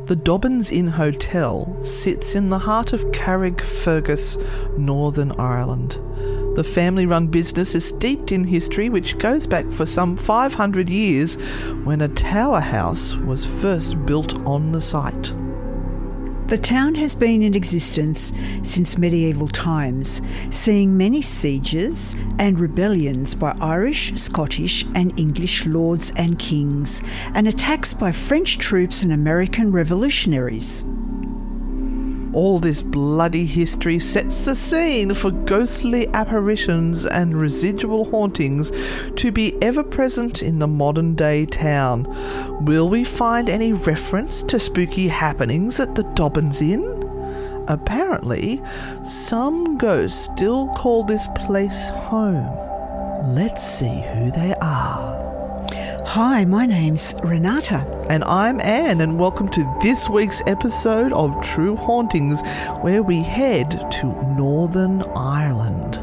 The Dobbins Inn Hotel sits in the heart of Carrickfergus, Northern Ireland. The family-run business is steeped in history which goes back for some 500 years when a tower house was first built on the site. The town has been in existence since medieval times, seeing many sieges and rebellions by Irish, Scottish and English lords and kings, and attacks by French troops and American revolutionaries. All this bloody history sets the scene for ghostly apparitions and residual hauntings to be ever present in the modern-day town. Will we find any reference to spooky happenings at the Dobbins Inn? Apparently, some ghosts still call this place home. Let's see who they are. Hi, my name's Renata. And I'm Anne, and welcome to this week's episode of True Hauntings, where we head to Northern Ireland.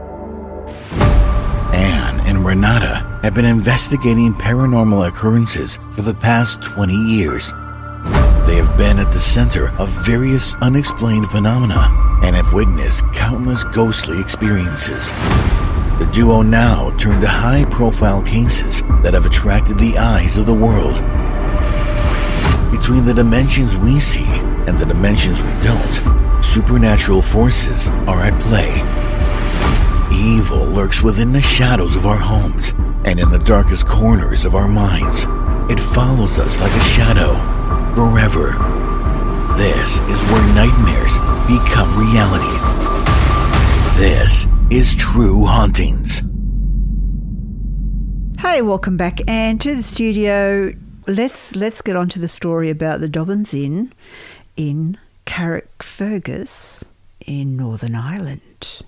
Anne and Renata have been investigating paranormal occurrences for the past 20 years. They have been at the center of various unexplained phenomena and have witnessed countless ghostly experiences. The duo now turn to high-profile cases that have attracted the eyes of the world. Between the dimensions we see and the dimensions we don't, supernatural forces are at play. Evil lurks within the shadows of our homes and in the darkest corners of our minds. It follows us like a shadow, forever. This is where nightmares become reality. This is True Hauntings. Hey, welcome back, Anne, to the studio. Let's get on to the story about the Dobbins Inn in Carrickfergus in Northern Ireland.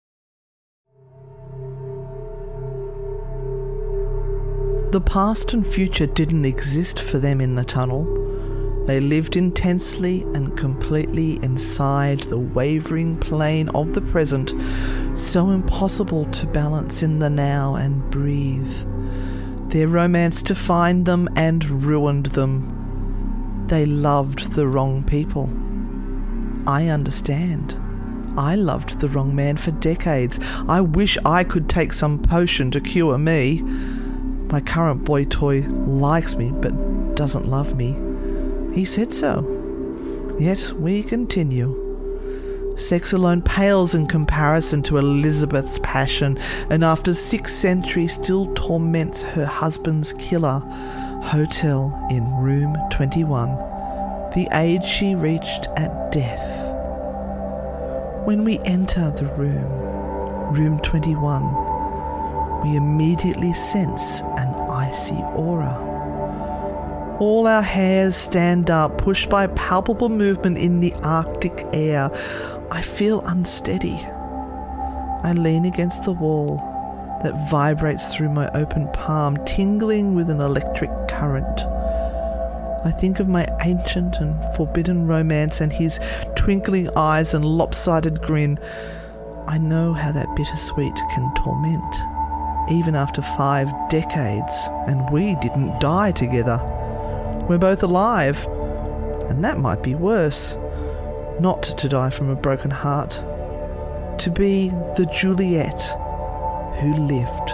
The past and future didn't exist for them in the tunnel. They lived intensely and completely inside the wavering plane of the present, so impossible to balance in the now and breathe. Their romance defined them and ruined them. They loved the wrong people. I understand. I loved the wrong man for decades. I wish I could take some potion to cure me. My current boy toy likes me but doesn't love me. He said so. Yet we continue. Sex alone pales in comparison to Elizabeth's passion, and after 6 centuries still torments her husband's killer. Hotel in room 21, the age she reached at death. When we enter the room 21, we immediately sense an icy aura. All our hairs stand up, pushed by palpable movement in the Arctic air. I feel unsteady. I lean against the wall that vibrates through my open palm, tingling with an electric current. I think of my ancient and forbidden romance and his twinkling eyes and lopsided grin. I know how that bittersweet can torment, even after 5 decades, and we didn't die together. We're both alive, and that might be worse. Not to die from a broken heart. To be the Juliet who lived.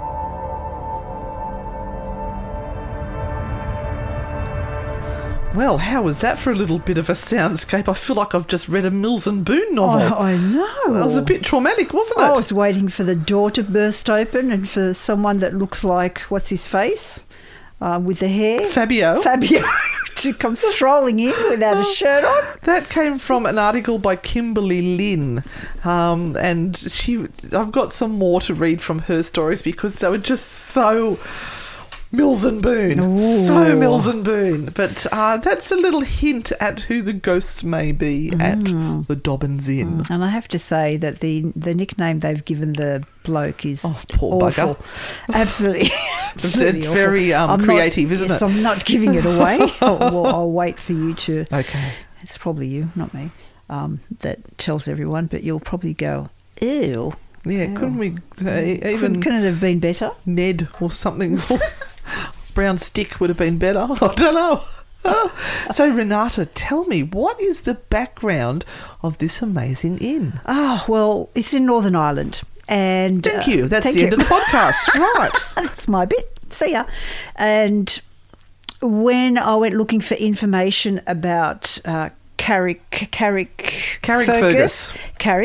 Well, how was that for a little bit of a soundscape? I feel like I've just read a Mills and Boon novel. Oh, I know. That was a bit traumatic, wasn't it? I was waiting for the door to burst open and for someone that looks like, what's his face? With the hair. Fabio. To come strolling in without a shirt on. That came from an article by Kimberly Lynn, and I've got some more to read from her stories because they were just so Mills and Boon. Ooh. So Mills and Boon. But that's a little hint at who the ghosts may be at the Dobbins Inn. And I have to say that the nickname they've given the bloke is poor awful. Bugger. Absolutely. It's very creative, isn't it? I'm not giving it away. I'll wait for you to. Okay. It's probably you, not me, that tells everyone, but you'll probably go, ew. Yeah, couldn't we even... Couldn't it have been better? Ned or something. Brown stick would have been better. I don't know. So, Renata, tell me, what is the background of this amazing inn? Well, it's in Northern Ireland. And Thank you. That's the end of the podcast. Right. That's my bit. See ya. And when I went looking for information about Carrick Fergus,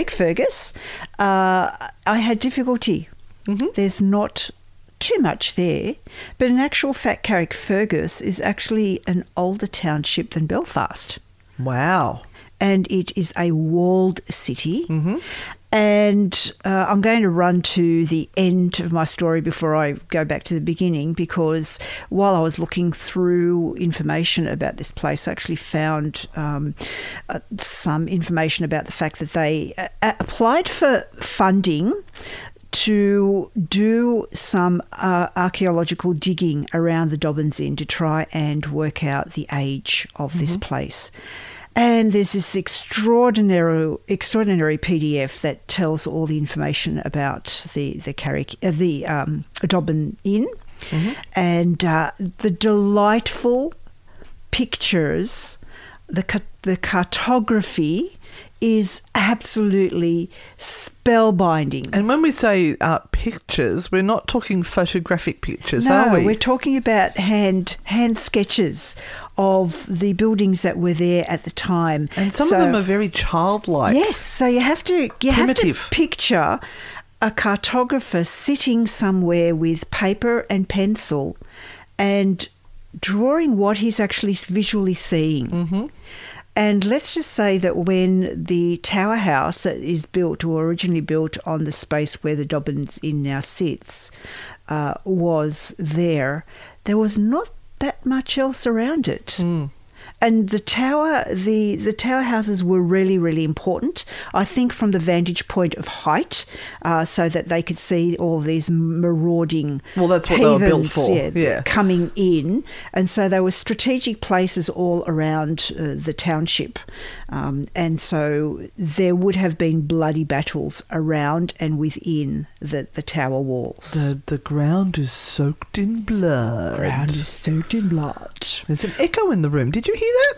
I had difficulty. Mm-hmm. There's not too much there, but in actual fact, Carrickfergus is actually an older township than Belfast. Wow. And it is a walled city. Mm-hmm. And I'm going to run to the end of my story before I go back to the beginning, because while I was looking through information about this place, I actually found some information about the fact that they applied for funding to do some archaeological digging around the Dobbins Inn to try and work out the age of this place. And there's this extraordinary PDF that tells all the information about the Dobbin Inn, and the delightful pictures, the cartography is absolutely spellbinding. And when we say pictures, we're not talking photographic pictures, are we? No, we're talking about hand sketches of the buildings that were there at the time. And some of them are very childlike. Yes, so you have to picture a cartographer sitting somewhere with paper and pencil and drawing what he's actually visually seeing. Mm-hmm. And let's just say that when the tower house that is built, or originally built on the space where the Dobbins Inn now sits, was there was not that much else around it. Mm. And the tower houses were really, really important, I think, from the vantage point of height, so that they could see all these marauding that's what they were built for, coming in. And so they were strategic places all around the township. And so there would have been bloody battles around and within the tower walls. The ground is soaked in blood. There's an echo in the room. Did you hear that?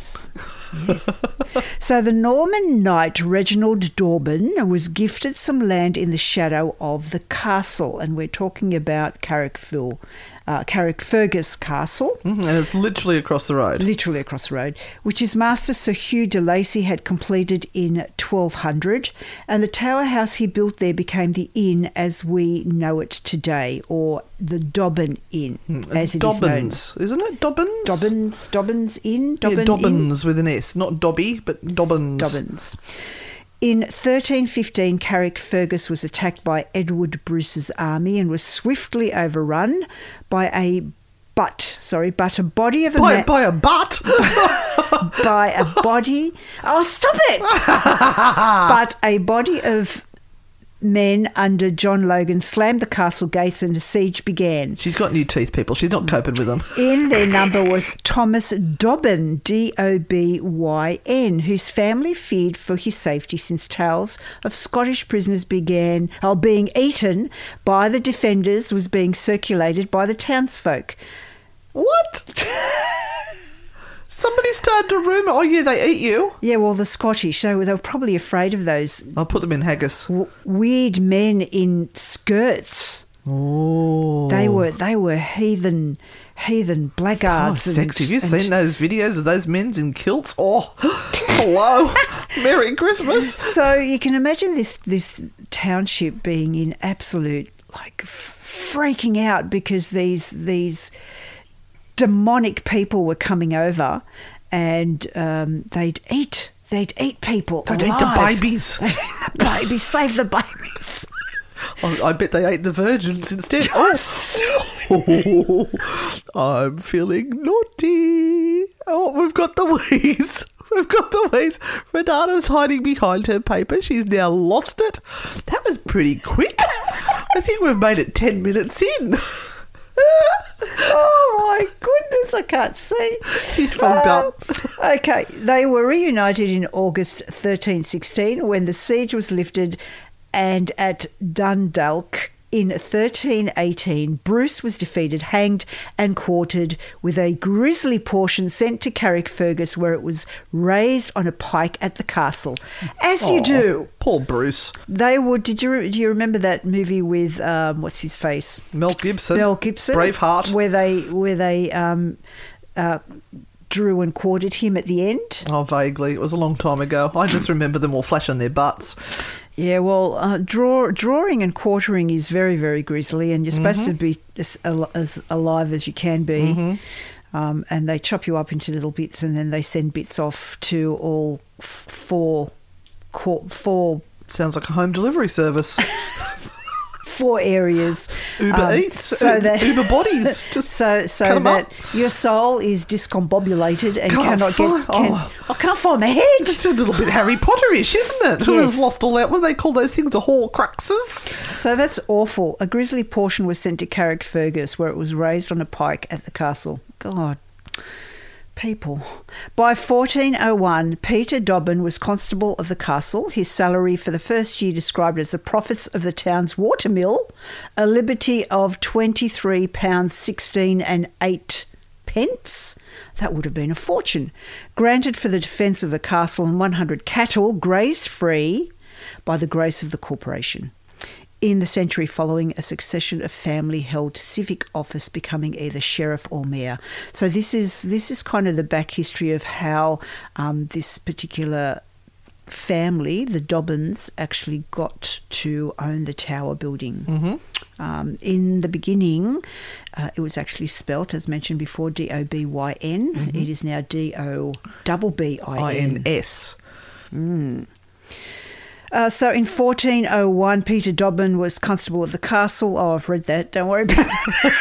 Yes. So the Norman knight Reginald Dobbin was gifted some land in the shadow of the castle, and we're talking about Carrickfergus Castle. Mm-hmm. And it's literally across the road. Which his master Sir Hugh de Lacy had completed in 1200, and the tower house he built there became the inn as we know it today, or the Dobbin Inn, as it Dobbins, is known. Isn't it? Dobbins Inn? Dobbins with an S, not Dobby, but Dobbins. In 1315, Carrickfergus was attacked by Edward Bruce's army and was swiftly overrun by a body of a man. By a butt? By a body. Oh, stop it! But a body of men under John Logan slammed the castle gates and the siege began. She's got new teeth, people. She's not coping with them. In their number was Thomas Dobbin, Dobyn, whose family feared for his safety since tales of Scottish prisoners being eaten by the defenders was being circulated by the townsfolk. What? Somebody started a rumour. Oh, yeah, they eat you. Yeah, well, the Scottish, they were probably afraid of those. I'll put them in haggis. Weird men in skirts. Oh. They were heathen blackguards. Oh, sexy. Have you seen those videos of those men in kilts? Oh, hello. Merry Christmas. So you can imagine this township being in absolute, freaking out because these demonic people were coming over, and they'd eat people. They'd eat the babies. Save the babies. I bet they ate the virgins instead. I'm feeling naughty. Oh, we've got the wheeze. Renata's hiding behind her paper. She's now lost it. That was pretty quick. I think we've made it 10 minutes in. Oh my goodness, I can't see. She's fogged up. Okay, they were reunited in August 1316 when the siege was lifted, and at Dundalk In 1318, Bruce was defeated, hanged and quartered, with a grisly portion sent to Carrickfergus, where it was raised on a pike at the castle. As you do. Poor Bruce. They would. Do you remember that movie with what's his face? Mel Gibson. Braveheart. Where they drew and quartered him at the end. Oh, vaguely. It was a long time ago. I just remember them all flashing their butts. Yeah, well, drawing and quartering is very, very grisly, and you're supposed to be as alive as you can be. And they chop you up into little bits, and then they send bits off to all four. Sounds like a home delivery service. 4 areas. Uber Eats, so that Uber Bodies. so that your soul is discombobulated and can't find my head. It's a little bit Harry Potterish, isn't it? Yes. We've lost all that. What do they call those things? The Horcruxes. So that's awful. A grisly portion was sent to Carrickfergus, where it was raised on a pike at the castle. God. People. By 1401, Peter Dobbin was constable of the castle. His salary for the first year described as the profits of the town's watermill, a liberty of £23.16 and 8 pence. That would have been a fortune. Granted for the defence of the castle, and 100 cattle grazed free by the grace of the corporation. In the century following, a succession of family held civic office, becoming either sheriff or mayor. So this is kind of the back history of how this particular family, the Dobbins, actually got to own the Tower building. In the beginning, it was actually spelt, as mentioned before, Dobyn. It is now Dobbins. So in 1401, Peter Dobbin was constable of the castle. Oh, I've read that. Don't worry about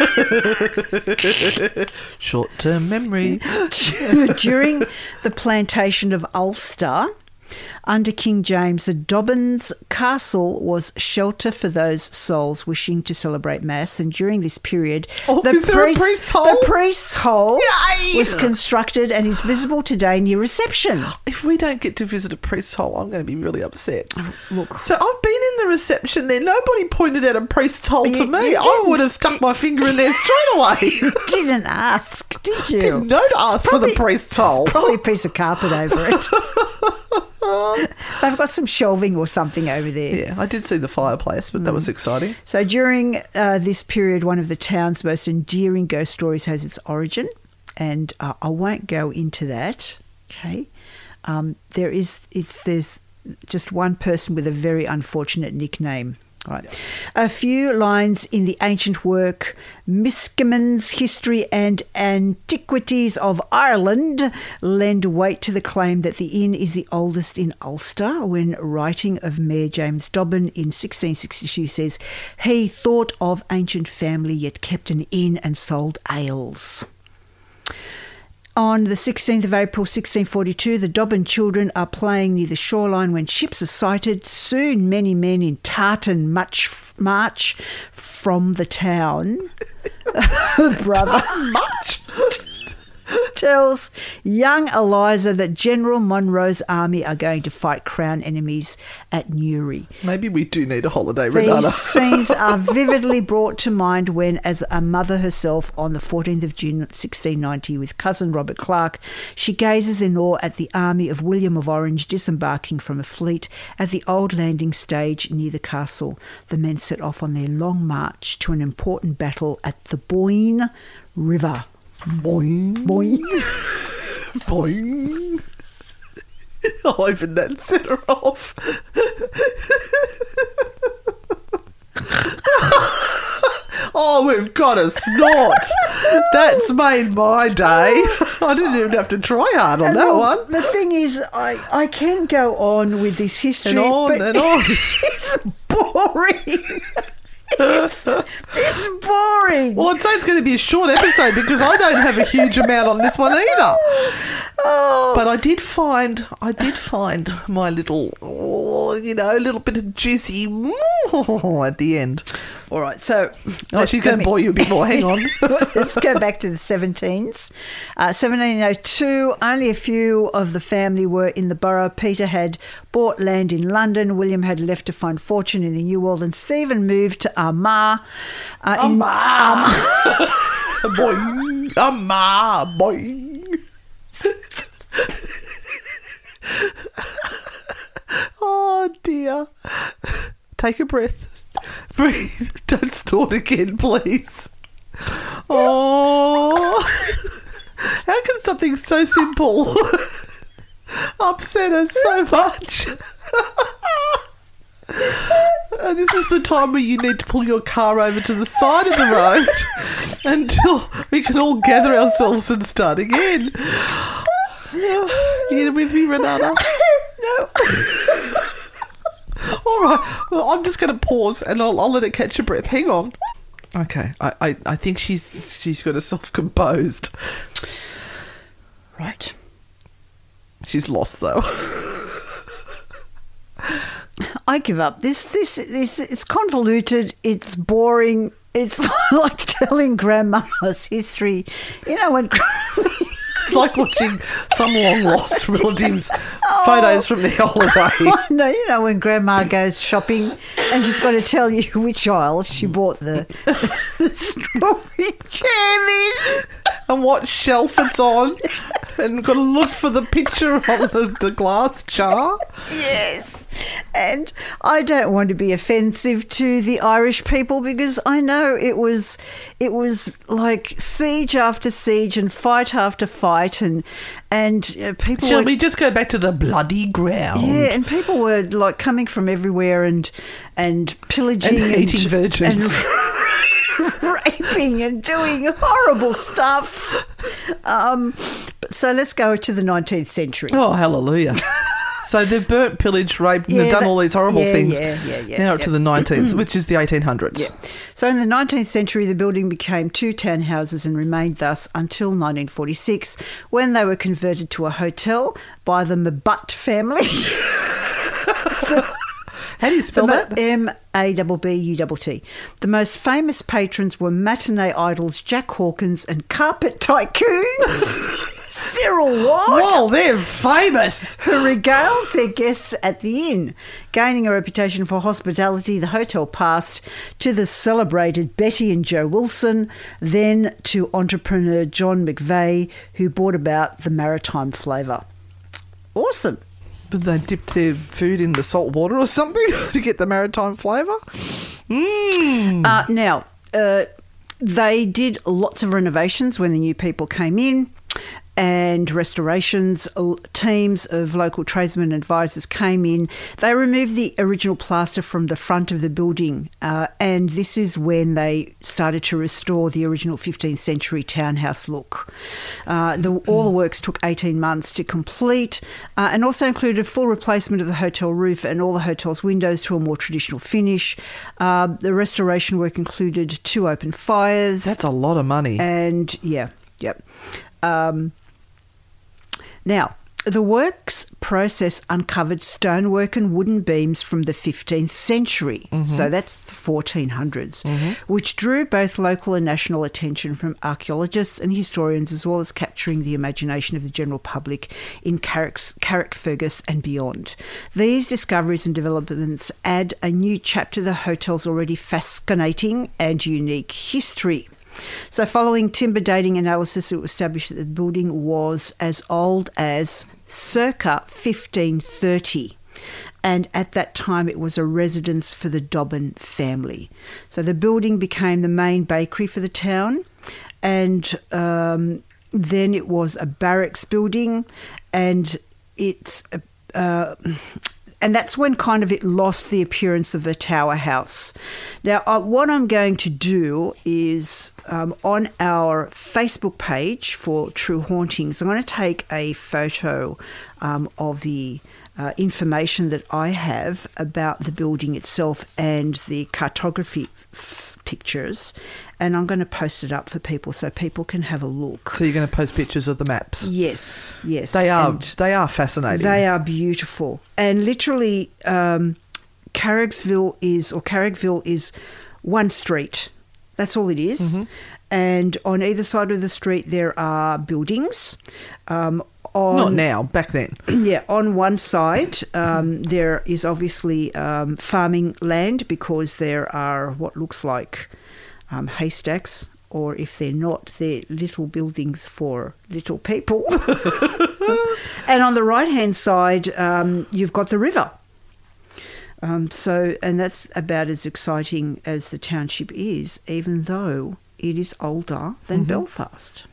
it. Short-term memory. During the plantation of Ulster, under King James, the Dobbins Castle was shelter for those souls wishing to celebrate Mass. And during this period, the priest's hole was constructed and is visible today near reception. If we don't get to visit a priest's hole, I'm going to be really upset. Look. So I've been in the reception there. Nobody pointed out a priest's hole to me. I would have stuck my finger in there straight away. You didn't ask, did you? Didn't know to ask for the priest's hole. Probably a piece of carpet over it. They've got some shelving or something over there. Yeah, I did see the fireplace, but that was exciting. So during this period, one of the town's most endearing ghost stories has its origin, and I won't go into that. Okay, there's just one person with a very unfortunate nickname. Right. A few lines in the ancient work Miskimmin's History and Antiquities of Ireland lend weight to the claim that the inn is the oldest in Ulster. When writing of Mayor James Dobbin in 1662 says, he thought of ancient family yet kept an inn and sold ales. On the 16th of April 1642, the Dobbin children are playing near the shoreline when ships are sighted. Soon many men in tartan march from the town. Brother tells young Eliza that General Monro's army are going to fight Crown enemies at Newry. Maybe we do need a holiday, Renata. These scenes are vividly brought to mind when, as a mother herself, on the 14th of June 1690, with cousin Robert Clark, she gazes in awe at the army of William of Orange disembarking from a fleet at the old landing stage near the castle. The men set off on their long march to an important battle at the Boyne River. Boing. Boing. Boing. Oh, even that set her off. Oh, we've got a snort. That's made my day. I didn't even have to try hard on that one. The thing is, I can go on with this history, but it's boring. It's boring. Well, I'd say it's going to be a short episode because I don't have a huge amount on this one either. Oh, But I did find my little, little bit of juicy at the end. All right, so... she's going to bore you a bit more. Hang on. Let's go back to the 17s. 1702, only a few of the family were in the borough. Peter had bought land in London. William had left to find fortune in the New World. And Stephen moved to Armagh. Armagh! Boing! Armagh! Boing! Oh, dear. Take a breath. Breathe. Don't snort again, please. Oh. How can something so simple upset us so much? And this is the time where you need to pull your car over to the side of the road until we can all gather ourselves and start again. You with me, Renata? No. All right. Well, I'm just going to pause and I'll let it catch your breath. Hang on. Okay. I think she's got herself composed. Right. She's lost though. I give up. This it's convoluted. It's boring. It's like telling grandma's history. You know when. It's like watching some long-lost relatives' photos from their holiday. No, you know when Grandma goes shopping and she's got to tell you which aisle she bought the strawberry jam in. And what shelf it's on. And got to look for the picture on the glass jar. Yes. And I don't want to be offensive to the Irish people because I know it was like siege after siege and fight after fight and people. Shall we just go back to the bloody ground? Yeah, and people were like coming from everywhere and pillaging and eating virgins. And raping and doing horrible stuff. So let's go to the 19th century. Oh, hallelujah. So they've burnt, pillaged, raped, and they've done all these horrible things. Now up to the 19th, which is the 1800s. Yeah. So in the 19th century, the building became 2 townhouses and remained thus until 1946, when they were converted to a hotel by the Mabutt family. How do you spell that? M-A-B-B-U-T-T. The most famous patrons were matinee idols Jack Hawkins and carpet tycoons Cyril Ward. Well, they're famous. Who regaled their guests at the inn. Gaining a reputation for hospitality, the hotel passed to the celebrated Betty and Joe Wilson, then to entrepreneur John McVeigh, who brought about the maritime flavour. Awesome. Did they dip their food in the salt water or something to get the maritime flavour? Now, they did lots of renovations when the new people came in, and restorations. Teams of local tradesmen and advisors came in. They removed the original plaster from the front of the building, and this is when they started to restore the original 15th century townhouse look. All the works took 18 months to complete, and also included full replacement of the hotel roof and all the hotel's windows to a more traditional finish. The restoration work included 2 open fires. That's a lot of money. And now, the works process uncovered stonework and wooden beams from the 15th century, so that's the 1400s, which drew both local and national attention from archaeologists and historians, as well as capturing the imagination of the general public in Carrickfergus and beyond. These discoveries and developments add a new chapter to the hotel's already fascinating and unique history. So following timber dating analysis, it was established that the building was as old as circa 1530. And at that time, it was a residence for the Dobbin family. So the building became the main bakery for the town. And then it was a barracks building. And and that's when kind of it lost the appearance of a tower house. Now, what I'm going to do is on our Facebook page for True Hauntings, I'm going to take a photo of the information that I have about the building itself and the cartography pictures, and I'm going to post it up for people so people can have a look. So you're going to post pictures of the maps? Yes. They are fascinating. They are beautiful. And literally, Carrigsville is one street. That's all it is. Mm-hmm. And on either side of the street there are buildings. Not now, back then. Yeah, on one side there is obviously farming land, because there are what looks like haystacks, or if they're not, they're little buildings for little people. And on the right-hand side you've got the river. And that's about as exciting as the township is, even though it is older than Belfast.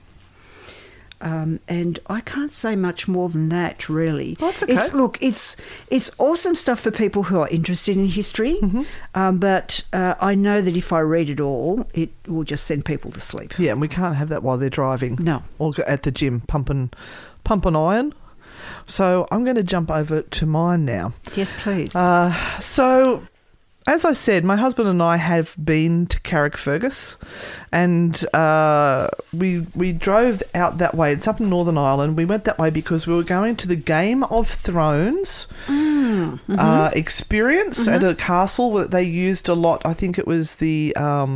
And I can't say much more than that, really. Oh, that's okay. It's awesome stuff for people who are interested in history, but I know that if I read it all, it will just send people to sleep. Yeah, and we can't have that while they're driving. No. Or at the gym pumping iron. So I'm going to jump over to mine now. Yes, please. So, as I said, my husband and I have been to Carrickfergus, and we drove out that way. It's up in Northern Ireland. We went that way because we were going to the Game of Thrones experience at a castle that they used a lot. I think it was the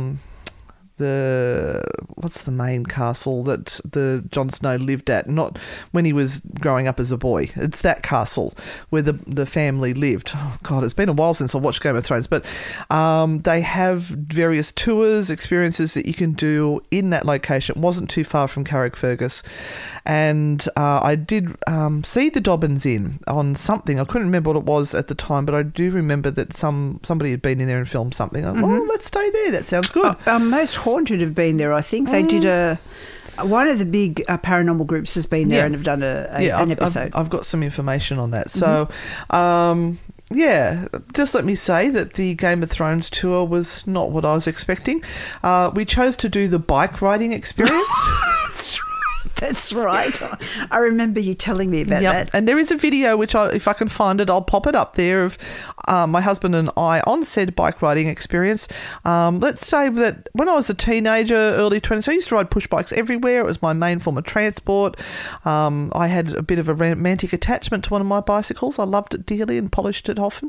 what's the main castle that the Jon Snow lived at? Not when he was growing up as a boy. It's that castle where the family lived. Oh God, it's been a while since I watched Game of Thrones, but they have various tours, experiences that you can do in that location. It wasn't too far from Carrickfergus, and I did see the Dobbins Inn on something. I couldn't remember what it was at the time, but I do remember that somebody had been in there and filmed something. Well, let's stay there. That sounds good. Most Haunted have been there. I think they did one of the big paranormal groups has been there and have done an episode. I've got some information on that. So, just let me say that the Game of Thrones tour was not what I was expecting. We chose to do the bike riding experience. That's right. I remember you telling me about that. And there is a video, which if I can find it, I'll pop it up there, of my husband and I on said bike riding experience. Let's say that when I was a teenager, early 20s, I used to ride push bikes everywhere. It was my main form of transport. I had a bit of a romantic attachment to one of my bicycles. I loved it dearly and polished it often.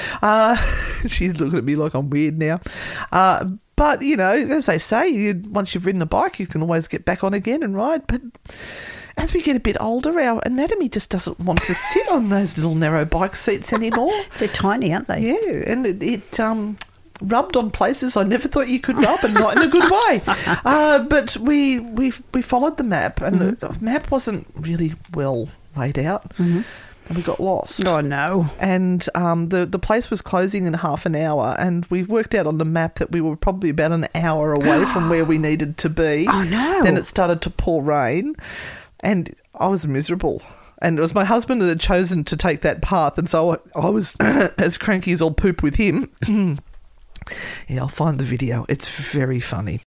She's looking at me like I'm weird now. But, you know, as they say, once you've ridden a bike, you can always get back on again and ride. But as we get a bit older, our anatomy just doesn't want to sit on those little narrow bike seats anymore. They're tiny, aren't they? Yeah, and it rubbed on places I never thought you could rub, and not in a good way. But we followed the map, and the map wasn't really well laid out. And we got lost. Oh, no. And the place was closing in half an hour, and we worked out on the map that we were probably about an hour away from where we needed to be. Oh, no. Then it started to pour rain, and I was miserable. And it was my husband that had chosen to take that path, and so I was as cranky as all poop with him. Yeah, I'll find the video. It's very funny.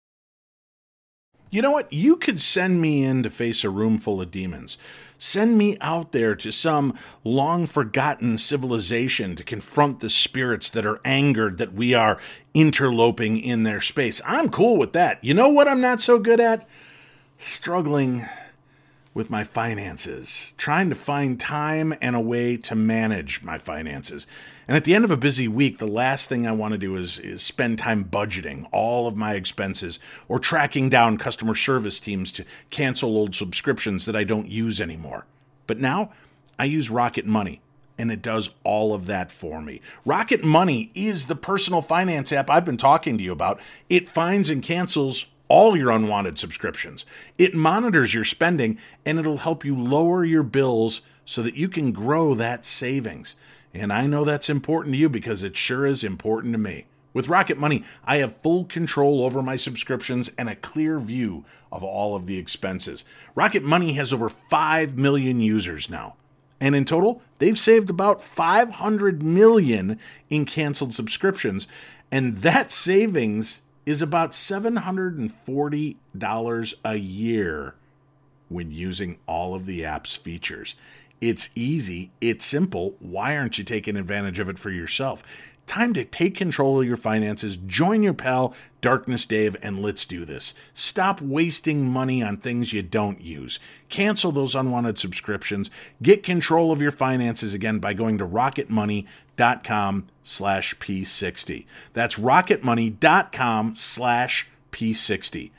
You know what? You could send me in to face a room full of demons. Send me out there to some long-forgotten civilization to confront the spirits that are angered that we are interloping in their space. I'm cool with that. You know what I'm not so good at? Struggling with my finances. Trying to find time and a way to manage my finances. And at the end of a busy week, the last thing I want to do is spend time budgeting all of my expenses or tracking down customer service teams to cancel old subscriptions that I don't use anymore. But now I use Rocket Money, and it does all of that for me. Rocket Money is the personal finance app I've been talking to you about. It finds and cancels all your unwanted subscriptions. It monitors your spending, and it'll help you lower your bills so that you can grow that savings. And I know that's important to you because it sure is important to me. With Rocket Money, I have full control over my subscriptions and a clear view of all of the expenses. Rocket Money has over 5 million users now. And in total, they've saved about $500 million in canceled subscriptions. And that savings is about $740 a year when using all of the app's features. It's easy. It's simple. Why aren't you taking advantage of it for yourself? Time to take control of your finances. Join your pal, Darkness Dave, and let's do this. Stop wasting money on things you don't use. Cancel those unwanted subscriptions. Get control of your finances again by going to rocketmoney.com/P60. That's rocketmoney.com/P60.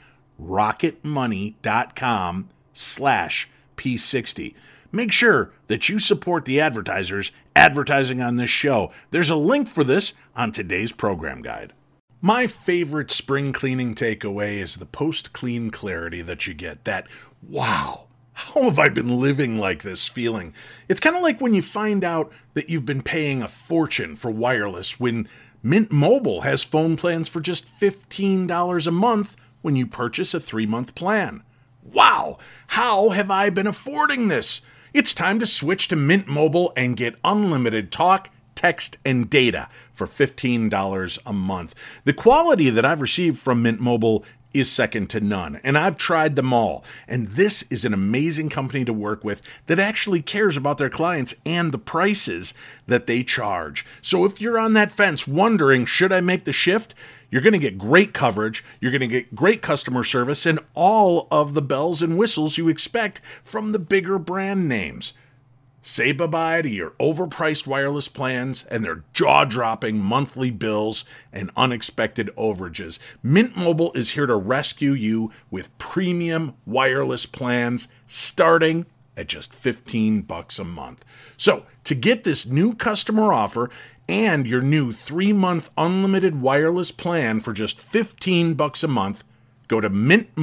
rocketmoney.com/P60. Make sure that you support the advertisers advertising on this show. There's a link for this on today's program guide. My favorite spring cleaning takeaway is the post-clean clarity that you get. That, wow, how have I been living like this feeling? It's kind of like when you find out that you've been paying a fortune for wireless when Mint Mobile has phone plans for just $15 a month when you purchase a 3-month plan. Wow, how have I been affording this? It's time to switch to Mint Mobile and get unlimited talk, text, and data for $15 a month. The quality that I've received from Mint Mobile is second to none, and I've tried them all. And this is an amazing company to work with that actually cares about their clients and the prices that they charge. So if you're on that fence wondering, should I make the shift? You're going to get great coverage, you're going to get great customer service, and all of the bells and whistles you expect from the bigger brand names. Say bye-bye to your overpriced wireless plans and their jaw-dropping monthly bills and unexpected overages. Mint Mobile is here to rescue you with premium wireless plans starting at just $15 a month. So, to get this new customer offer and your new 3-month unlimited wireless plan for just $15 a month, go to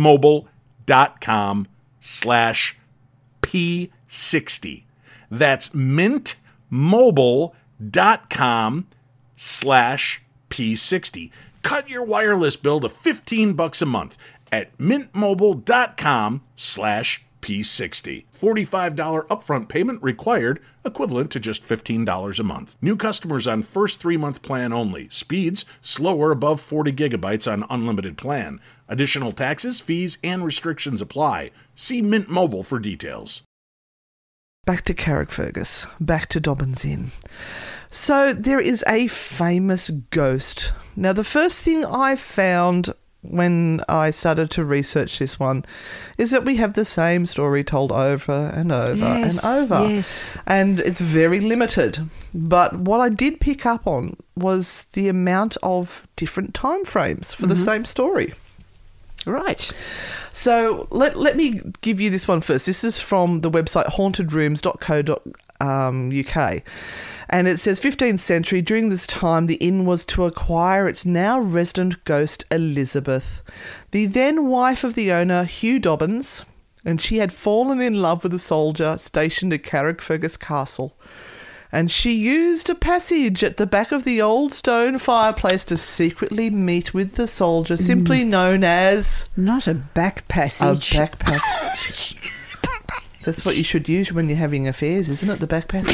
mintmobile.com/P60. That's mintmobile.com/P60. Cut your wireless bill to $15 a month at mintmobile.com/P60. $45 upfront payment required, equivalent to just $15 a month. New customers on first 3-month plan only. Speeds slower above 40 gigabytes on unlimited plan. Additional taxes, fees, and restrictions apply. See Mint Mobile for details. Back to Carrickfergus, back to Dobbins Inn. So there is a famous ghost. Now, the first thing I found when I started to research this one is that we have the same story told over and over and over. Yes. And it's very limited. But what I did pick up on was the amount of different time frames for the same story. Right. So let me give you this one first. This is from the website hauntedrooms.co.uk. And it says, 15th century, during this time, the inn was to acquire its now resident ghost, Elizabeth, the then wife of the owner, Hugh Dobbins, and she had fallen in love with a soldier stationed at Carrickfergus Castle. And she used a passage at the back of the old stone fireplace to secretly meet with the soldier, simply known as... Not a back passage. A back passage. That's what you should use when you're having affairs, isn't it? The back passage?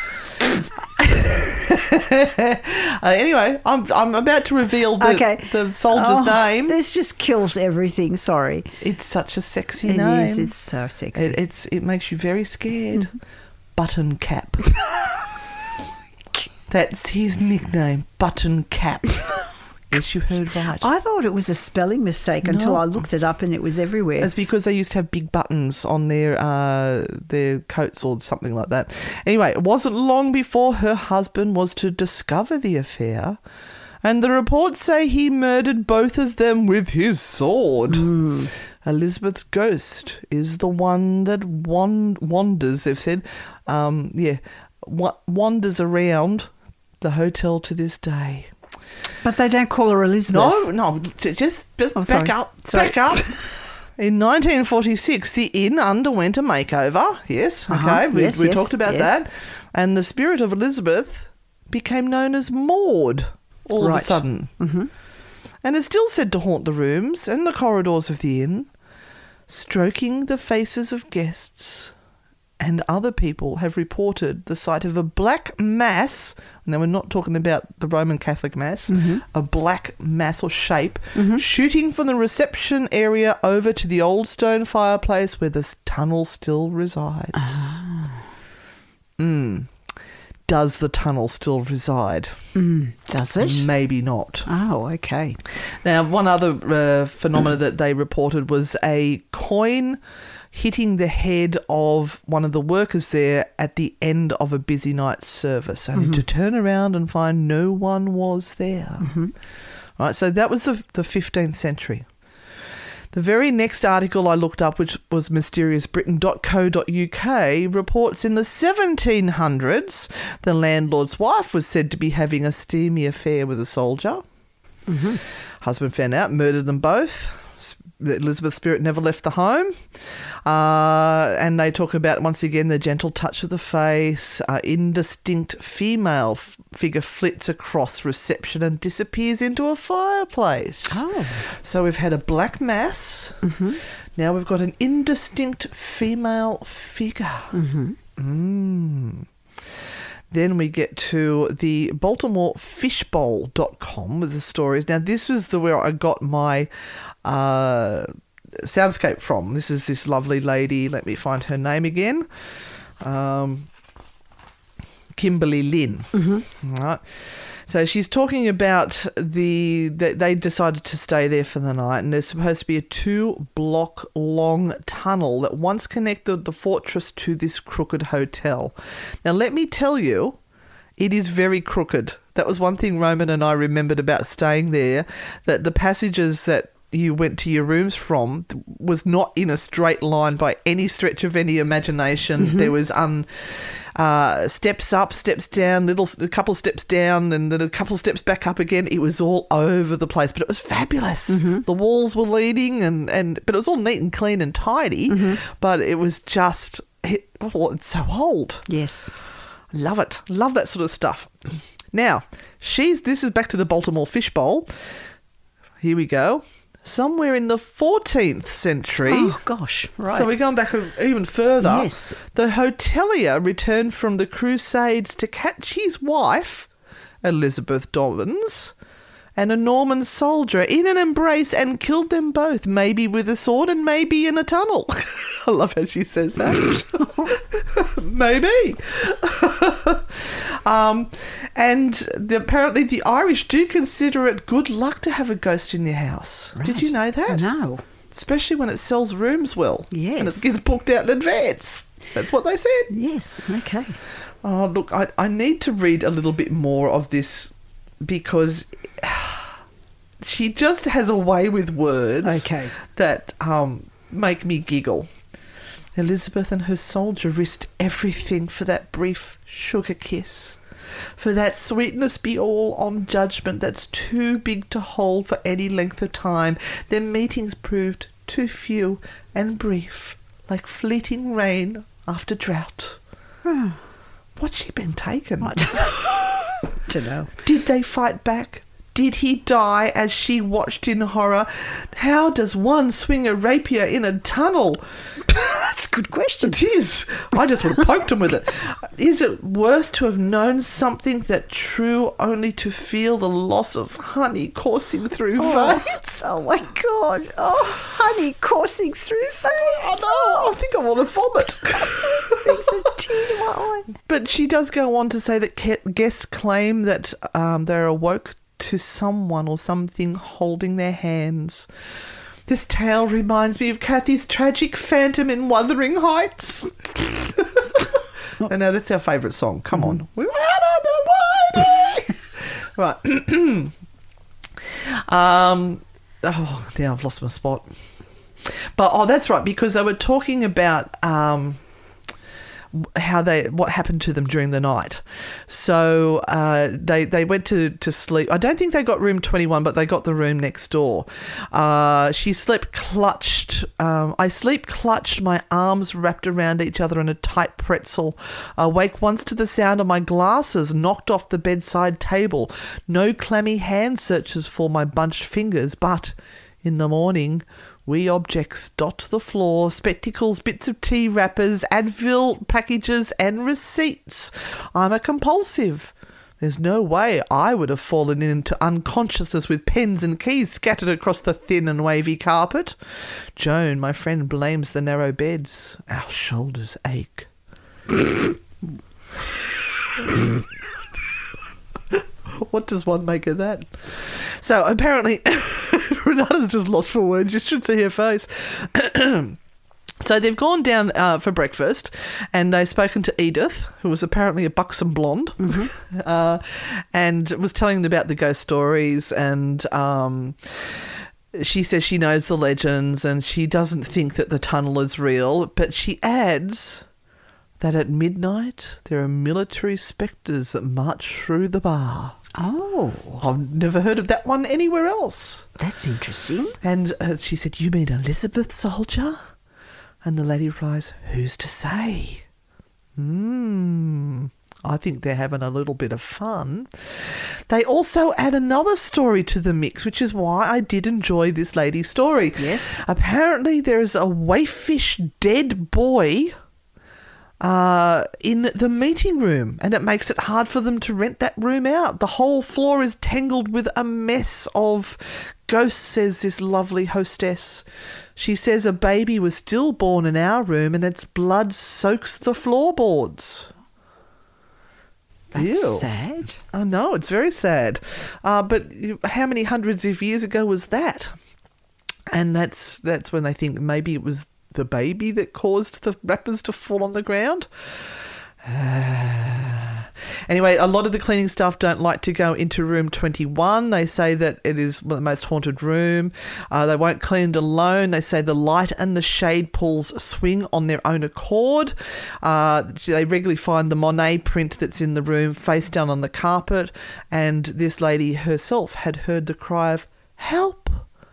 Anyway, I'm about to reveal the soldier's name. This just kills everything, sorry. It's such a sexy name. It is, it's so sexy. It makes you very scared. Button Cap. That's his nickname, Button Cap. Yes, you heard right. I thought it was a spelling mistake until I looked it up and it was everywhere. It's because they used to have big buttons on their coats or something like that. Anyway, it wasn't long before her husband was to discover the affair, and the reports say he murdered both of them with his sword. Elizabeth's ghost is the one that wanders, they've said, wanders around the hotel to this day. But they don't call her Elizabeth. No, just back up. In 1946, the inn underwent a makeover. Yes, okay, we talked about that. And the spirit of Elizabeth became known as Maud all of a sudden. And is still said to haunt the rooms and the corridors of the inn, stroking the faces of guests. And other people have reported the sight of a black mass. Now, we're not talking about the Roman Catholic Mass. A black mass or shape shooting from the reception area over to the old stone fireplace where this tunnel still resides. does the tunnel still reside? Does it? Maybe not. Oh, okay. Now, one other phenomena that they reported was a coin hitting the head of one of the workers there at the end of a busy night service, only to turn around and find no one was there. Right, so that was the 15th century. The very next article I looked up, which was mysteriousbritton.co.uk, reports in the 1700s the landlord's wife was said to be having a steamy affair with a soldier. Husband found out, murdered them both. Elizabeth's spirit never left the home. And they talk about, once again, the gentle touch of the face. Indistinct female figure flits across reception and disappears into a fireplace. Oh. So we've had a black mass. Now we've got an indistinct female figure. Then we get to the BaltimoreFishbowl.com with the stories. Now, this was where I got my soundscape from. This is this lovely lady. Let me find her name again. Kimberly Lynn. Right. So she's talking about they decided to stay there for the night, and there's supposed to be a 2-block long tunnel that once connected the fortress to this crooked hotel. Now, let me tell you, it is very crooked. That was one thing Roman and I remembered about staying there, that the passages that you went to your rooms from was not in a straight line by any stretch of any imagination. There was steps up, steps down, a couple steps down, and then a couple steps back up again. It was all over the place, but it was fabulous. The walls were leading, but it was all neat and clean and tidy. But it was just, it's so old. Yes. Love it. Love that sort of stuff. Now, this is back to the Baltimore Fishbowl. Here we go. Somewhere in the 14th century. Oh, gosh. Right. So we're going back even further. Yes. The hotelier returned from the Crusades to catch his wife, Elizabeth Dobbins, and a Norman soldier in an embrace and killed them both, maybe with a sword and maybe in a tunnel. I love how she says that. Maybe. Apparently the Irish do consider it good luck to have a ghost in your house. Right. Did you know that? No. Especially when it sells rooms well. Yes. And it gets booked out in advance. That's what they said. Yes, okay. Oh, look, I need to read a little bit more of this because she just has a way with words that make me giggle. Elizabeth and her soldier risked everything for that brief sugar kiss. For that sweetness be all on judgment that's too big to hold for any length of time. Their meetings proved too few and brief, like fleeting rain after drought. What's she been taken? I don't know. Did they fight back? Did he die as she watched in horror? How does one swing a rapier in a tunnel? That's a good question. It is. I just would have poked him with it. Is it worse to have known something that true only to feel the loss of honey coursing through veins? Oh, my God. Oh, honey coursing through veins. I know. I think I want to vomit. Brings a tear to my eye. But she does go on to say that guests claim that they're awoke to someone or something holding their hands. This tale reminds me of Kathy's tragic phantom in Wuthering Heights. And now that's our favourite song. Come on. We went on the winding. Right. Now I've lost my spot. But, that's right, because they were talking about what happened to them during the night. So they went to sleep. I don't think they got room 21, but they got the room next door. She slept clutched. I sleep clutched, my arms wrapped around each other in a tight pretzel. Awake once to the sound of my glasses knocked off the bedside table. No clammy hand searches for my bunched fingers, but in the morning, wee objects dot the floor, spectacles, bits of tea wrappers, Advil packages and receipts. I'm a compulsive. There's no way I would have fallen into unconsciousness with pens and keys scattered across the thin and wavy carpet. Joan, my friend, blames the narrow beds. Our shoulders ache. What does one make of that? So apparently, Renata's just lost for words. You should see her face. So they've gone down for breakfast, and they've spoken to Edith, who was apparently a buxom blonde, and was telling them about the ghost stories. And she says she knows the legends, and she doesn't think that the tunnel is real. But she adds that at midnight there are military spectres that march through the bar. Oh. I've never heard of that one anywhere else. That's interesting. And she said, "You mean Elizabeth, soldier?" And the lady replies, "Who's to say?" I think they're having a little bit of fun. They also add another story to the mix, which is why I did enjoy this lady's story. Yes. Apparently there is a waifish dead boy in the meeting room, and it makes it hard for them to rent that room out. The whole floor is tangled with a mess of ghosts, says this lovely hostess. She says a baby was stillborn in our room and its blood soaks the floorboards. That's Ew. sad. I know, it's very sad. But how many hundreds of years ago was that? And that's when they think maybe it was the baby that caused the wrappers to fall on the ground. Anyway, a lot of the cleaning staff don't like to go into room 21. They say that it is the most haunted room. They won't clean it alone. They say the light and the shade pulls swing on their own accord. They regularly find the Monet print that's in the room face down on the carpet. And this lady herself had heard the cry of help.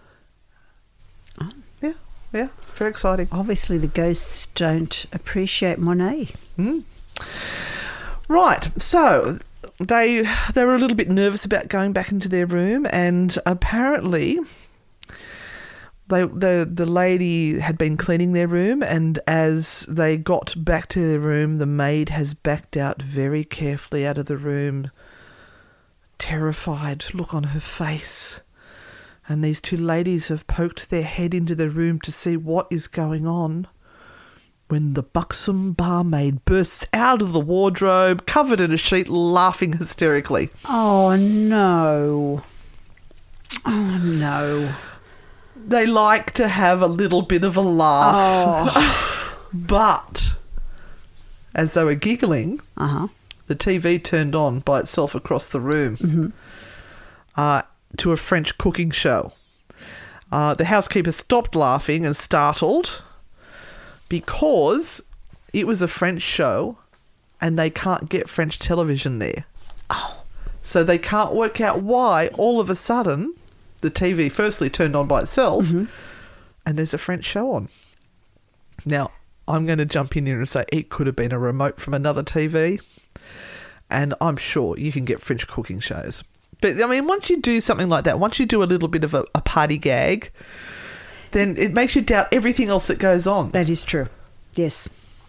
Yeah, very exciting. Obviously, the ghosts don't appreciate Monet. Right, so they were a little bit nervous about going back into their room, and apparently the lady had been cleaning their room, and as they got back to their room, the maid has backed out very carefully out of the room, terrified look on her face. And these two ladies have poked their head into the room to see what is going on, when the buxom barmaid bursts out of the wardrobe, covered in a sheet, laughing hysterically. Oh, no. Oh, no. They like to have a little bit of a laugh. Oh. But as they were giggling, the TV turned on by itself across the room to a French cooking show. The housekeeper stopped laughing and startled, because it was a French show and they can't get French television there. Oh. So they can't work out why all of a sudden the TV firstly turned on by itself and there's a French show on. Now, I'm going to jump in here and say it could have been a remote from another TV, and I'm sure you can get French cooking shows. But, I mean, once you do something like that, once you do a little bit of a party gag, then it makes you doubt everything else that goes on. That is true. Yes.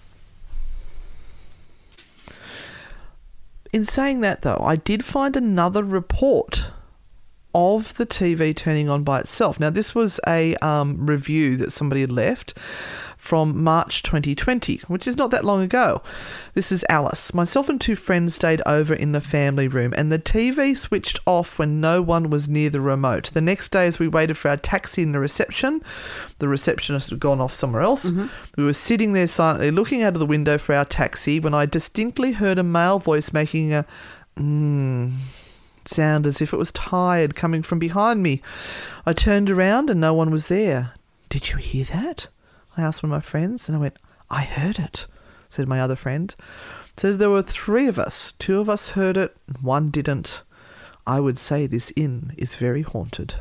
In saying that, though, I did find another report of the TV turning on by itself. Now, this was a review that somebody had left from March 2020, which is not that long ago. This is Alice. Myself and two friends stayed over in the family room, and the TV switched off when no one was near the remote. The next day, as we waited for our taxi in the receptionist had gone off somewhere else. We were sitting there silently looking out of the window for our taxi when I distinctly heard a male voice making a sound as if it was tired coming from behind me. I turned around and no one was there. "Did you hear that?" I asked one of my friends, and I went, "I heard it," said my other friend. So there were three of us. Two of us heard it, one didn't. I would say this inn is very haunted.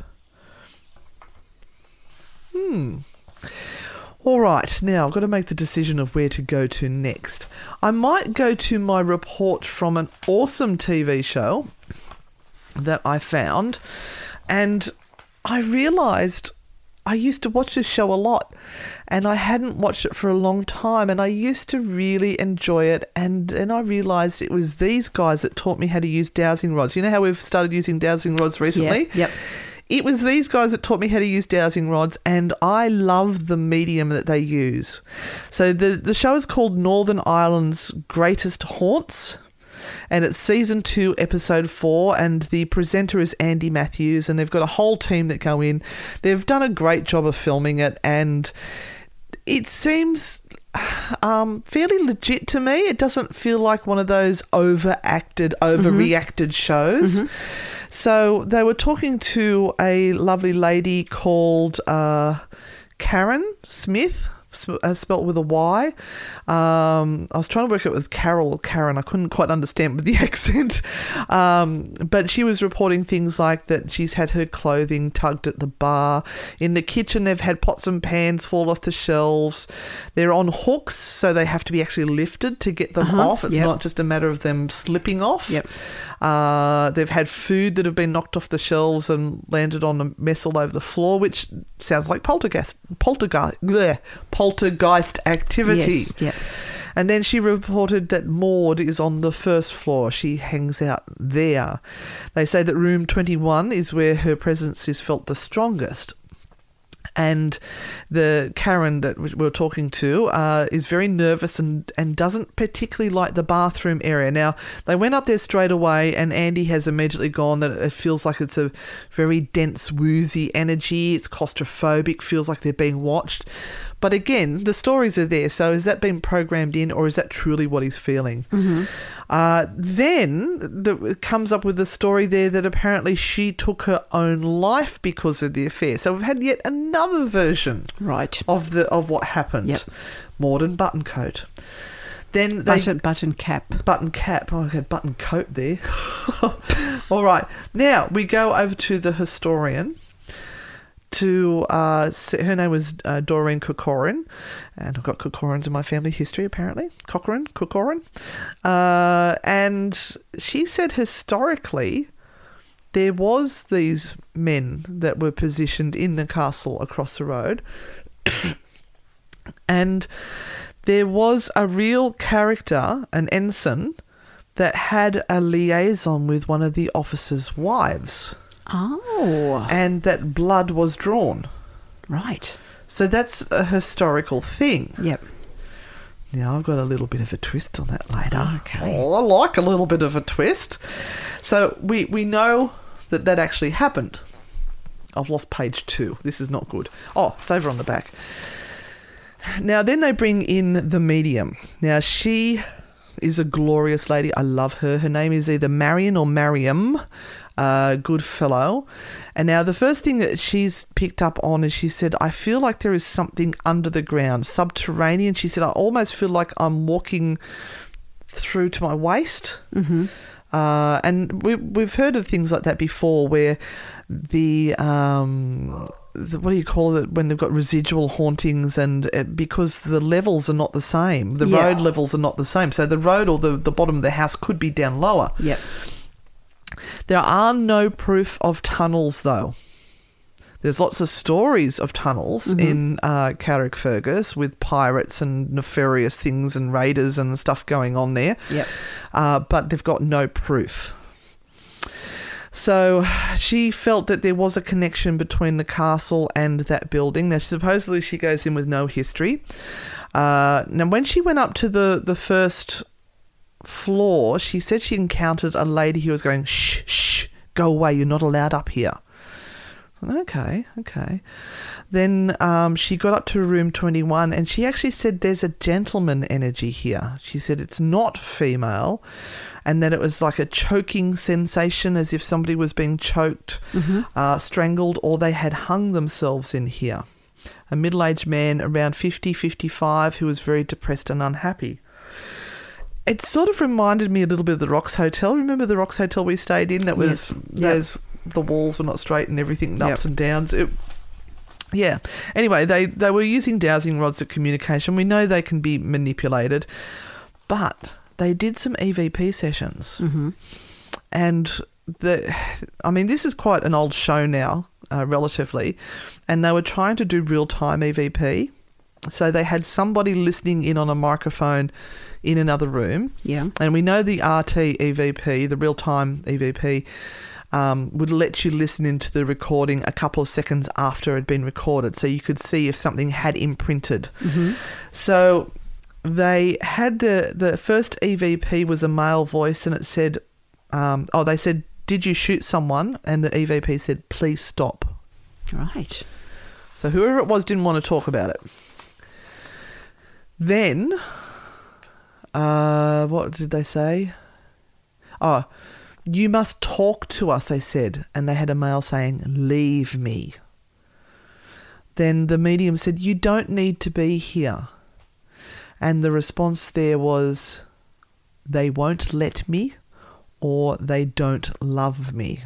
All right, now I've got to make the decision of where to go to next. I might go to my report from an awesome TV show that I found, and I realised I used to watch this show a lot, and I hadn't watched it for a long time, and I used to really enjoy it, and then I realised it was these guys that taught me how to use dowsing rods. You know how we've started using dowsing rods recently? Yep. It was these guys that taught me how to use dowsing rods, and I love the medium that they use. So the show is called Northern Ireland's Greatest Haunts, and it's season 2, episode 4, and the presenter is Andy Matthews, and they've got a whole team that go in. They've done a great job of filming it, and it seems fairly legit to me. It doesn't feel like one of those overreacted shows. So they were talking to a lovely lady called Karen Smith, spelt with a Y. I was trying to work it with Carol or Karen. I couldn't quite understand with the accent. But she was reporting things like that she's had her clothing tugged at the bar. In the kitchen, they've had pots and pans fall off the shelves. They're on hooks, so they have to be actually lifted to get them off. It's not just a matter of them slipping off. They've had food that have been knocked off the shelves and landed on a mess all over the floor, which sounds like poltergeist activity. Yes, yep. And then she reported that Maud is on the first floor. She hangs out there. They say that room 21 is where her presence is felt the strongest. And the Karen that we're talking to is very nervous and doesn't particularly like the bathroom area. Now, they went up there straight away, and Andy has immediately gone that it feels like it's a very dense, woozy energy. It's claustrophobic, feels like they're being watched. But again, the stories are there. So is that being programmed in, or is that truly what he's feeling? Then it comes up with the story there that apparently she took her own life because of the affair. So we've had yet another version of what happened. Maud and Buttoncoat. Then button cap. Oh, okay, button coat there. All right. Now we go over to the historian. Her name was Doreen Corcoran, and I've got Corcorans in my family history apparently. Corcoran. And she said historically there was these men that were positioned in the castle across the road, and there was a real character, an ensign, that had a liaison with one of the officers' wives. Oh. And that blood was drawn. Right. So that's a historical thing. Yep. Now, I've got a little bit of a twist on that later. Okay. Oh, I like a little bit of a twist. So we know that actually happened. I've lost page 2. This is not good. Oh, it's over on the back. Now, then they bring in the medium. Now, she is a glorious lady. I love her. Her name is either Marion or Mariam. Good fellow. And now the first thing that she's picked up on is she said, I feel like there is something under the ground, subterranean. She said, I almost feel like I'm walking through to my waist. And we've heard of things like that before, where the what do you call it, when they've got residual hauntings, and because the levels are not the same, the road levels are not the same. So the road or the bottom of the house could be down lower. Yep. There are no proof of tunnels, though. There's lots of stories of tunnels in Carrickfergus with pirates and nefarious things and raiders and stuff going on there. Yep. But they've got no proof. So she felt that there was a connection between the castle and that building. Now, supposedly she goes in with no history. Now, when she went up to the first floor, she said she encountered a lady who was going, shh, go away, you're not allowed up here. Okay. Then she got up to room 21, and she actually said there's a gentleman energy here. She said it's not female, and that it was like a choking sensation, as if somebody was being choked, strangled, or they had hung themselves in here. A middle-aged man around 50, 55 who was very depressed and unhappy. It sort of reminded me a little bit of the Rox Hotel. Remember the Rox Hotel we stayed in? That was the walls were not straight and everything, ups and downs. Anyway, they were using dowsing rods of communication. We know they can be manipulated, but they did some EVP sessions. And this is quite an old show now, relatively, and they were trying to do real-time EVP. So they had somebody listening in on a microphone in another room. Yeah. And we know the RT EVP, the real-time EVP, would let you listen into the recording a couple of seconds after it had been recorded, so you could see if something had imprinted. So they had the first EVP was a male voice, and it said, they said, "Did you shoot someone?" And the EVP said, "Please stop." Right. So whoever it was didn't want to talk about it. Then, what did they say? Oh, "You must talk to us," they said. And they had a male saying, "Leave me." Then the medium said, "You don't need to be here." And the response there was, "They won't let me," or "They don't love me."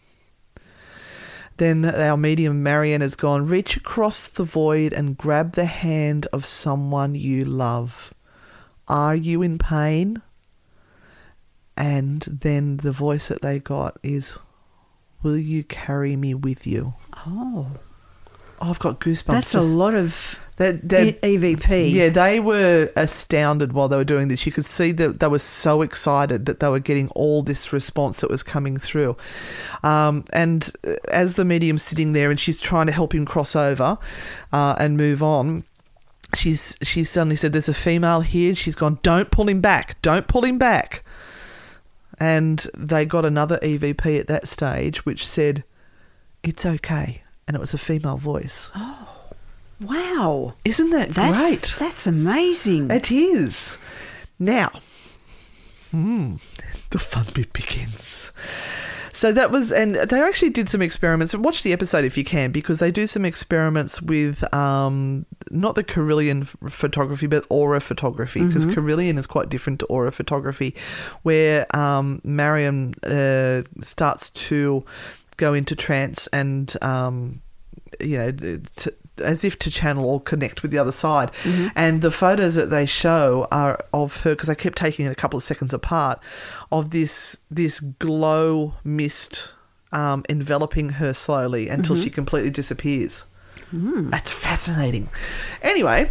Then our medium, Marianne, has gone, "Reach across the void and grab the hand of someone you love. Are you in pain?" And then the voice that they got is, "Will you carry me with you?" Oh. I've got goosebumps. That's a lot of EVP. Yeah, they were astounded while they were doing this. You could see that they were so excited that they were getting all this response that was coming through. And as the medium's sitting there and she's trying to help him cross over and move on, she suddenly said, "There's a female here." She's gone, "Don't pull him back. Don't pull him back." And they got another EVP at that stage which said, "It's okay." And it was a female voice. Oh, wow. Isn't that great? That's amazing. It is. Now, the fun bit begins. So that was, and they actually did some experiments. Watch the episode if you can, because they do some experiments with not the Carillion photography, but aura photography, because Carillion is quite different to aura photography, where Mariam starts to go into trance and, as if to channel or connect with the other side. And the photos that they show are of her, because they kept taking it a couple of seconds apart, of this glow mist enveloping her slowly until she completely disappears. That's fascinating. Anyway,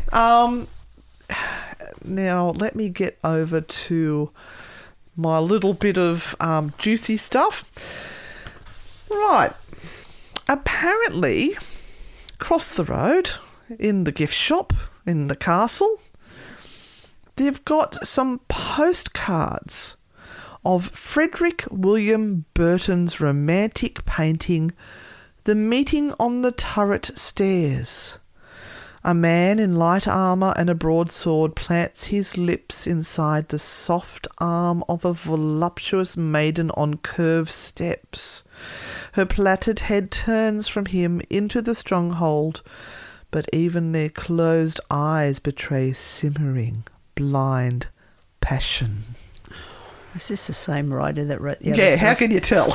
now let me get over to my little bit of juicy stuff. Right. Apparently, across the road in the gift shop in the castle, they've got some postcards of Frederick William Burton's romantic painting, The Meeting on the Turret Stairs. A man in light armour and a broadsword plants his lips inside the soft arm of a voluptuous maiden on curved steps. Her plaited head turns from him into the stronghold, but even their closed eyes betray simmering, blind passion. Is this the same writer that wrote the other stuff? stuff? How can you tell?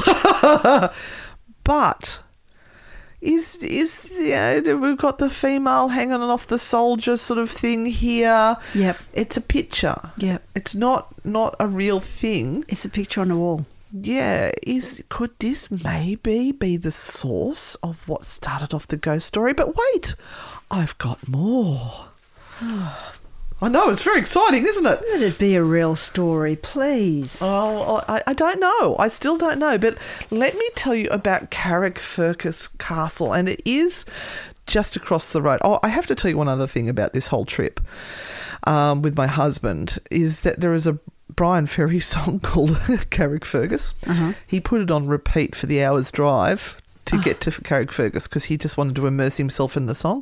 But is we've got the female hanging off the soldier sort of thing here. Yep. It's a picture. Yep. It's not a real thing. It's a picture on a wall. Yeah. Could this maybe be the source of what started off the ghost story? But wait, I've got more. I know, it's very exciting, isn't it? Let it be a real story, please. Oh, I don't know. I still don't know. But let me tell you about Carrickfergus Castle, and it is just across the road. Oh, I have to tell you one other thing about this whole trip with my husband, is that there is a Brian Ferry song called Carrickfergus. He put it on repeat for the hour's drive to get to Carrickfergus because he just wanted to immerse himself in the song.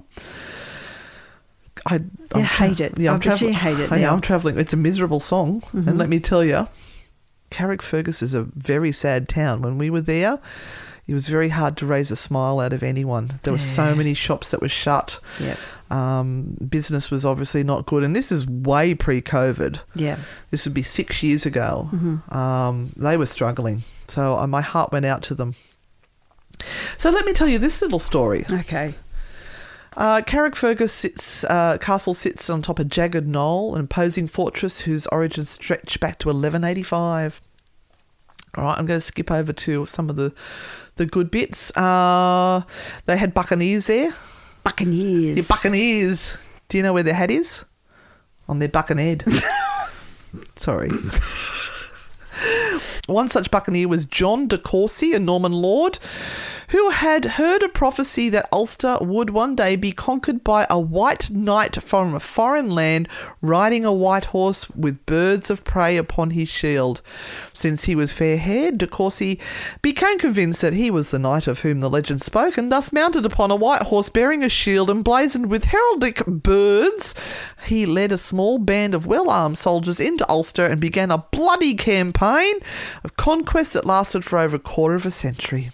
I hate it. Yeah, I bet you hate it now. I'm travelling. It's a miserable song. And let me tell you, Carrickfergus is a very sad town. When we were there, it was very hard to raise a smile out of anyone. There were so many shops that were shut. Yep. Business was obviously not good. And this is way pre-COVID. Yeah. This would be 6 years ago. They were struggling. So my heart went out to them. So let me tell you this little story. Okay. Carrickfergus castle sits on top of jagged knoll, an imposing fortress whose origins stretch back to 1185. All right, I'm going to skip over to some of the good bits. They had buccaneers there. Buccaneers. Yeah, buccaneers. Do you know where their hat is? On their buccaneer. Sorry. One such buccaneer was John de Courcy, a Norman lord, who had heard a prophecy that Ulster would one day be conquered by a white knight from a foreign land riding a white horse with birds of prey upon his shield. Since he was fair-haired, de Courcy became convinced that he was the knight of whom the legend spoke, and thus mounted upon a white horse bearing a shield emblazoned with heraldic birds, he led a small band of well-armed soldiers into Ulster and began a bloody campaign of conquest that lasted for over a quarter of a century.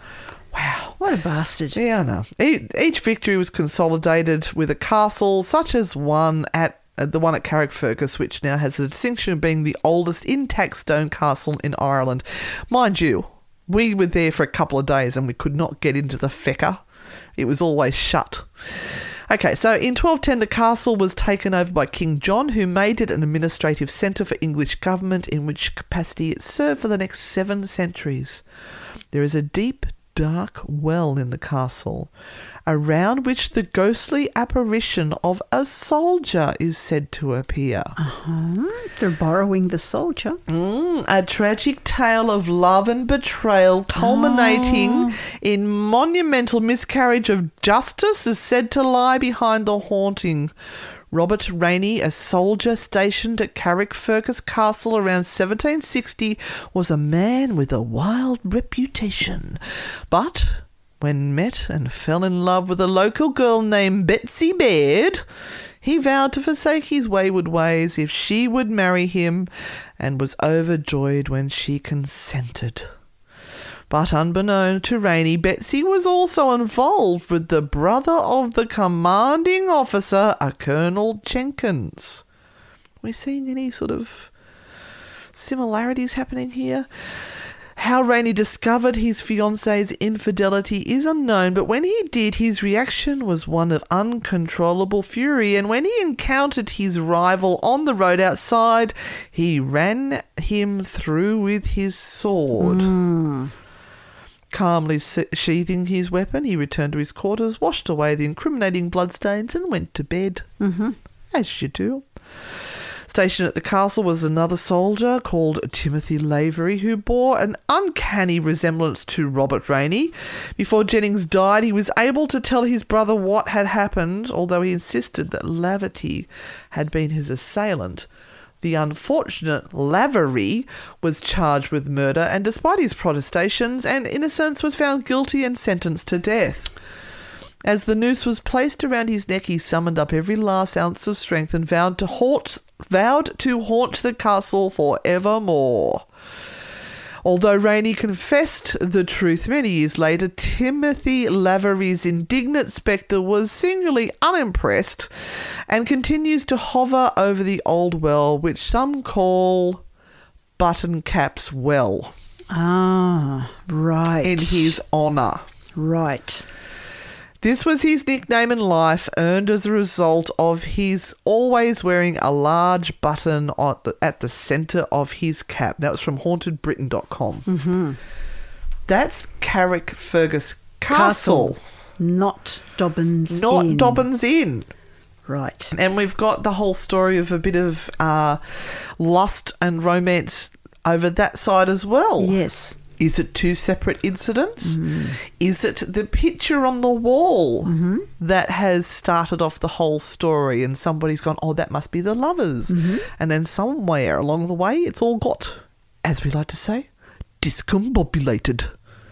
Wow. What a bastard. Yeah, I know. Each victory was consolidated with a castle, such as the one at Carrickfergus, which now has the distinction of being the oldest intact stone castle in Ireland. Mind you, we were there for a couple of days and we could not get into the fecker. It was always shut. Okay, so in 1210 the castle was taken over by King John, who made it an administrative centre for English government, in which capacity it served for the next 7 centuries. There is a deep, dark well in the castle, around which the ghostly apparition of a soldier is said to appear. They're borrowing the soldier. A tragic tale of love and betrayal culminating in monumental miscarriage of justice is said to lie behind the haunting. Robert Rainey, a soldier stationed at Carrickfergus Castle around 1760, was a man with a wild reputation. But when met and fell in love with a local girl named Betsy Baird, he vowed to forsake his wayward ways if she would marry him, and was overjoyed when she consented. But unbeknown to Rainey, Betsy was also involved with the brother of the commanding officer, a Colonel Jenkins. We're seeing any sort of similarities happening here? How Rainey discovered his fiancée's infidelity is unknown, but when he did, his reaction was one of uncontrollable fury, and when he encountered his rival on the road outside, he ran him through with his sword. Calmly sheathing his weapon, he returned to his quarters, washed away the incriminating bloodstains, and went to bed. As you do. Stationed at the castle was another soldier called Timothy Lavery, who bore an uncanny resemblance to Robert Rainey. Before Jennings died, he was able to tell his brother what had happened, although he insisted that Laverty had been his assailant. The unfortunate Lavery was charged with murder, and despite his protestations and innocence, was found guilty and sentenced to death. As the noose was placed around his neck, he summoned up every last ounce of strength and vowed to haunt the castle for evermore. Although Rainey confessed the truth many years later, Timothy Lavery's indignant spectre was singularly unimpressed and continues to hover over the old well, which some call Buttoncap's Well. Ah, right. In his honour. Right. This was his nickname in life, earned as a result of his always wearing a large button at the centre of his cap. That was from hauntedbritain.com. That's Carrickfergus Castle. Not Dobbins Inn. Not Dobbins Inn. Right. And we've got the whole story of a bit of lust and romance over that side as well. Yes. Is it 2 separate incidents? Is it the picture on the wall that has started off the whole story, and somebody's gone, oh, that must be the lovers? And then somewhere along the way, it's all got, as we like to say, discombobulated.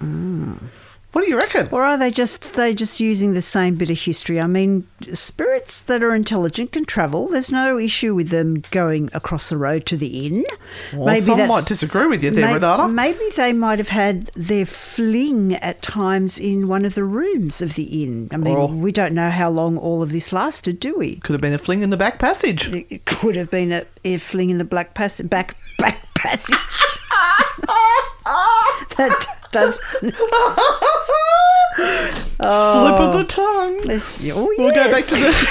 What do you reckon? Or are they just using the same bit of history? I mean, spirits that are intelligent can travel. There's no issue with them going across the road to the inn. Well, some might disagree with you there, Renata. Maybe they might have had their fling at times in one of the rooms of the inn. I mean, we don't know how long all of this lasted, do we? Could have been a fling in the back passage. It could have been a fling in the back passage. That does slip of the tongue. We'll go back to the.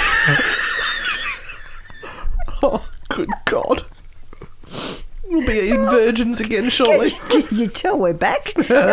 Oh, good God! We'll be eating virgins again shortly. Can you tell we're back?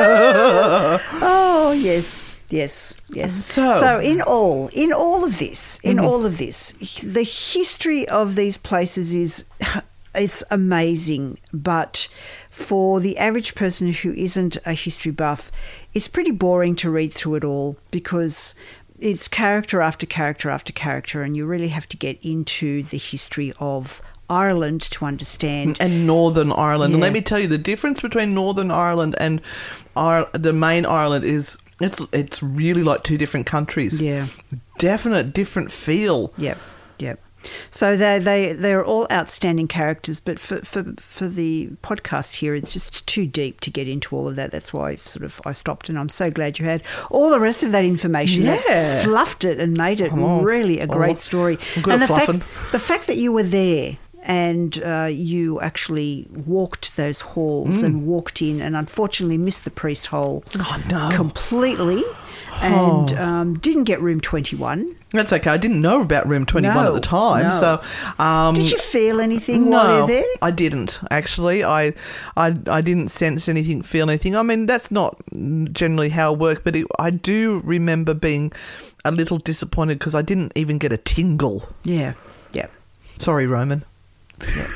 Oh yes. So in all of this, the history of these places is it's amazing. But for the average person who isn't a history buff, it's pretty boring to read through it all because it's character after character after character, and you really have to get into the history of Ireland to understand. And Northern Ireland. Yeah. And let me tell you, the difference between Northern Ireland and the main Ireland is it's really like two different countries. Yeah. Definite different feel. Yep. So they're all outstanding characters, but for the podcast here, it's just too deep to get into all of that. That's why I stopped, and I'm so glad you had all the rest of that information. Yeah. That fluffed it and made it really a great story. I'm good and at fluffing. The fact that you were there and you actually walked those halls and walked in, and unfortunately missed the priest hole completely. And didn't get room 21. That's okay. I didn't know about room 21 at the time. No. So, did you feel anything while you're there? I didn't actually. I didn't sense anything, feel anything. I mean, that's not generally how it worked, but I do remember being a little disappointed because I didn't even get a tingle. Yeah. Sorry, Roman. Yeah.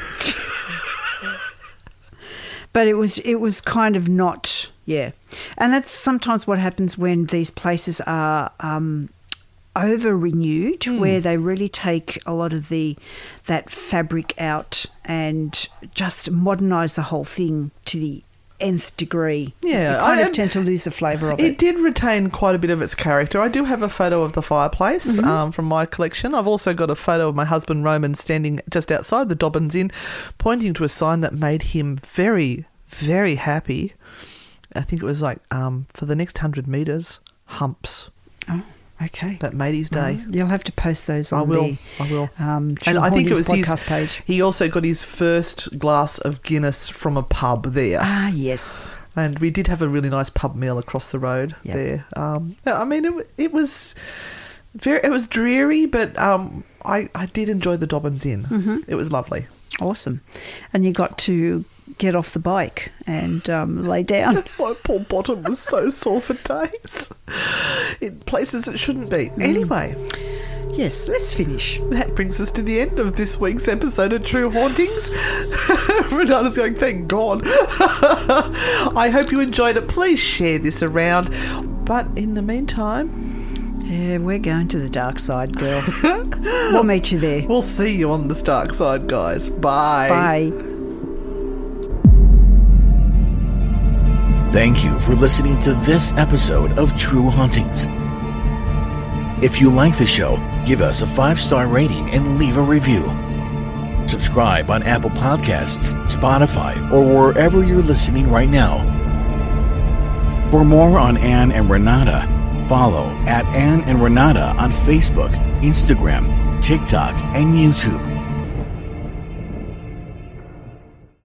But it was kind of not, and that's sometimes what happens when these places are over renewed, where they really take a lot of that fabric out and just modernise the whole thing to the nth degree. Yeah, you kind of tend to lose the flavour of it. It did retain quite a bit of its character. I do have a photo of the fireplace from my collection. I've also got a photo of my husband Roman standing just outside the Dobbins Inn, pointing to a sign that made him very, very happy. I think it was like for the next 100 metres, humps. Oh, okay. That made his day. You'll have to post those on I will. and I think it was podcast page. He also got his first glass of Guinness from a pub there. Ah, yes. And we did have a really nice pub meal across the road there. I mean, it was dreary, but I did enjoy the Dobbins Inn. Mm-hmm. It was lovely. Awesome. And you got to get off the bike and lay down. My poor bottom was so sore for days in places it shouldn't be. Anyway. Yes, let's finish. That brings us to the end of this week's episode of True Hauntings. Renata's going, thank God. I hope you enjoyed it. Please share this around. But in the meantime... Yeah, we're going to the dark side, girl. We'll meet you there. We'll see you on the dark side, guys. Bye. Bye. Thank you for listening to this episode of True Hauntings. If you like the show, give us a 5-star rating and leave a review. Subscribe on Apple Podcasts, Spotify, or wherever you're listening right now. For more on Anne and Renata, follow @Anne and Renata on Facebook, Instagram, TikTok, and YouTube.